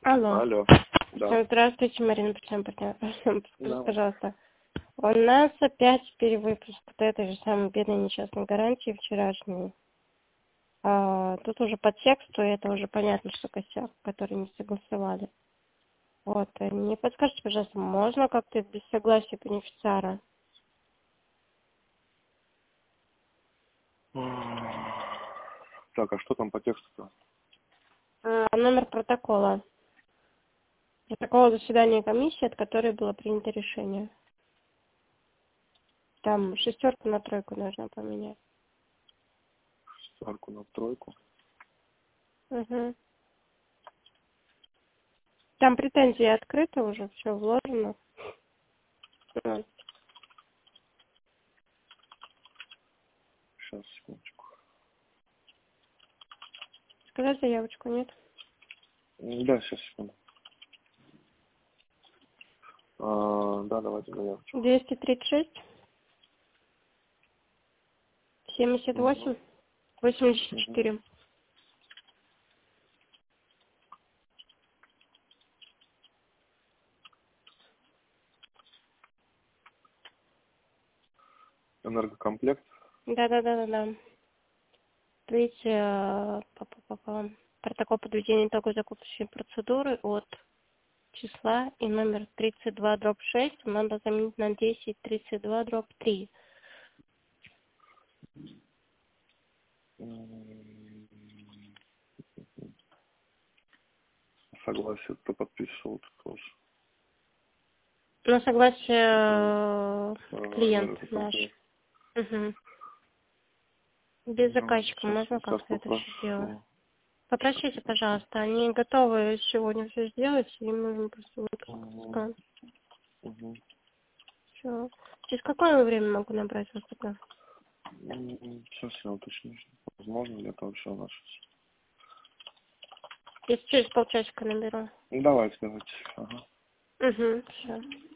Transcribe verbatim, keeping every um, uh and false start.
Алло. Алло. Да. Здравствуйте, Марина, причем партнер. Скажите, Да. пожалуйста, у нас опять перевыпуск вот этой же самой бедной несчастной гарантии вчерашней. А, тут уже по тексту, это уже понятно, что косяк, который не согласовали. Вот, э, не подскажите, пожалуйста, можно как-то без согласия бенефициара? Так, а что там по тексту-то? А, номер протокола. Протокол заседания комиссии, от которой было принято решение. Там шестерку на тройку нужно поменять. Шестерку на тройку. Угу. Там претензии открыты уже, все вложено. Вот. Сейчас, секундочку. Сказать заявочку, нет? Да, сейчас, секунду. А, да, давайте заявочку. двести тридцать шесть, семьдесят восемь, Угу. восемьдесят Угу. четыре. Энергокомплект. Да-да-да-да-да. Видите, э, па-па-па-па. Протокол подведения итогов закупочной процедуры от числа и номер тридцать два дробь шесть надо заменить на десять тридцать два дробь три. Согласие, кто подписывал, тут тоже. На согласие А, э, клиент наш. энергокомплект. Угу. Без Ну, заказчика сейчас, можно сейчас как-то это все сделать? попрошу. Сейчас Попросите, попрошу. пожалуйста, они готовы сегодня все сделать, им нужно просто Угу. выпуск. Угу. Все. Через какое время могу набрать вас тогда? Сейчас я уточню. Возможно ли это вообще у нас? Если через полчасика наберу. Давайте, давайте. Ага. Угу, все.